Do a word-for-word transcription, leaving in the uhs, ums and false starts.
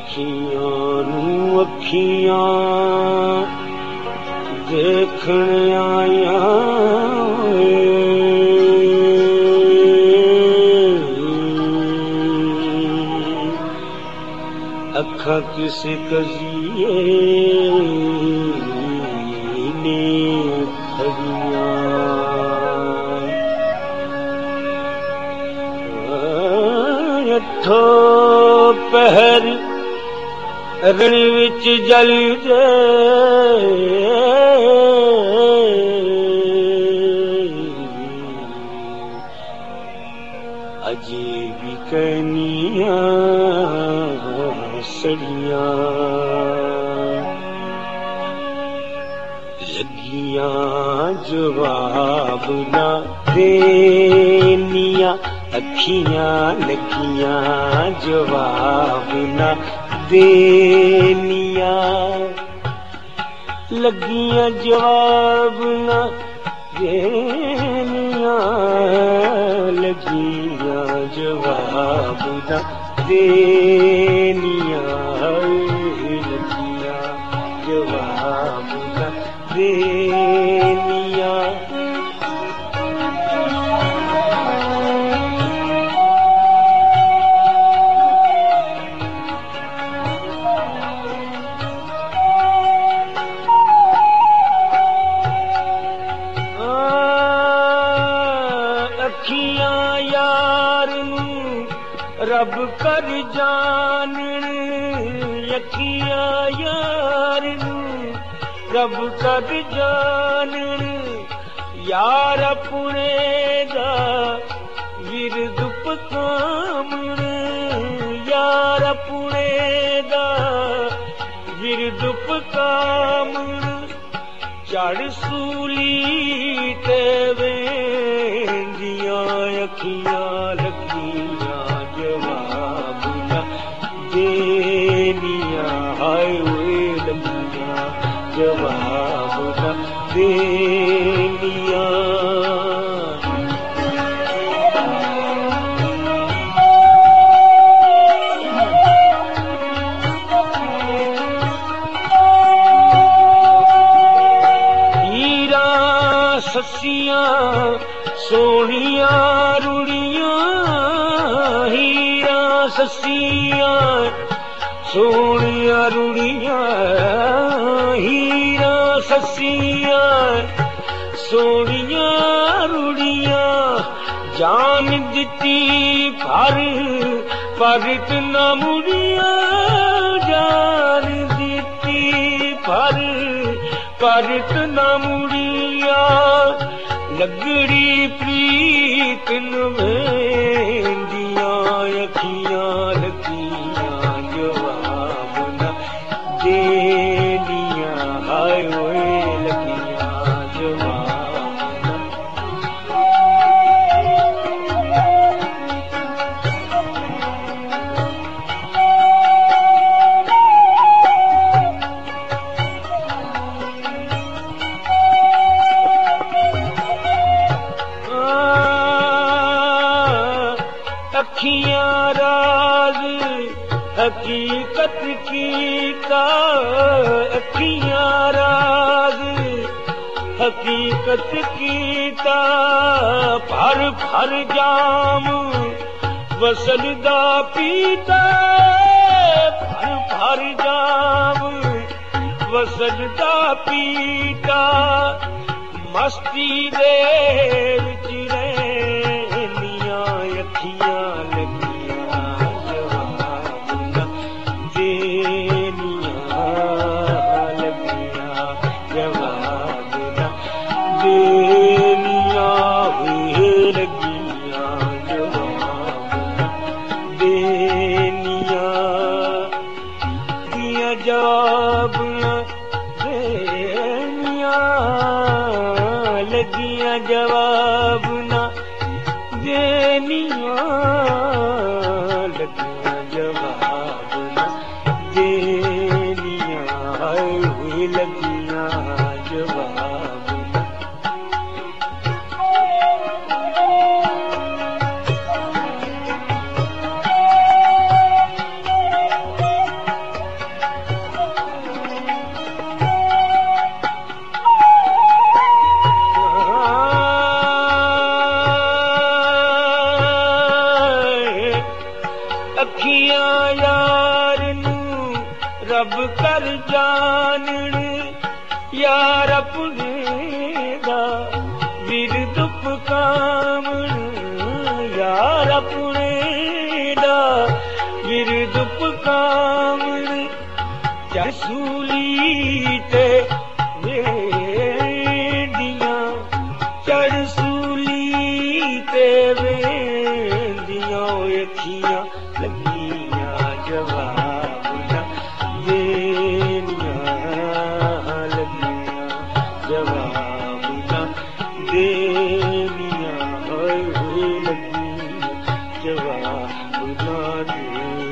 अखियां नू अखियां देखण आया अखा किसे कजिए ने खड़ियां अठो पहर रण विच जल दे अजे भी कहनियां सड़ियां लगियां जवाब ना देनियां अखियां लगियां जवाब ना देनियां लगियां जवाब ना देनियां लगियां जवाब ना देनियां लगियां जवाब ना देनियां रब कर जानन अखियां यार नू रब कर जानन यार अपने दा विरद पकामण यार अपने दा विरद पकामण चढ़ सूली ते वेंदियां अखियां लगियां जवाब ना देनियां हाय वे लगियां जवाब ना देनियां हीरा ससियां सोनिया रुड़ियां हीरा ससियां सोनिया रुड़ियां हीरा ससियां सोनिया रुड़ियां जान दिती पर परत न मुड़ियां जान दिती पर परत न मुड़ियां लगड़ी प्रीत नवेंदियां अखियां लगियां जवाब ना देनियां हाय वे लगियां जवाब ना अखियां राज हकीकत कीता अखियां राज हकीकत कीता भर भर जाम वसल दा पीता भर भर जाम वसल दा पीता मस्ती दे विच रहनियां अखियां लगियां जवाब ना देनियां लगियां जवाब ना देनियां वे लगियां जवाब ना देनियां दिया जवाब ना देनियां लगियां जवाब ना देनियां लगियां जवाब ना देनियां हुई लगियां जवाब ना सब कर जानण यार अपने दा विरदुप कामण यार अपने दा विरदुप कामण चसूली ते वेंदियां चरसूली ते वेंदियां अखियां लगियां जवाब न देनियां लगियां जवाब न देनियां लगियां जवाब न दे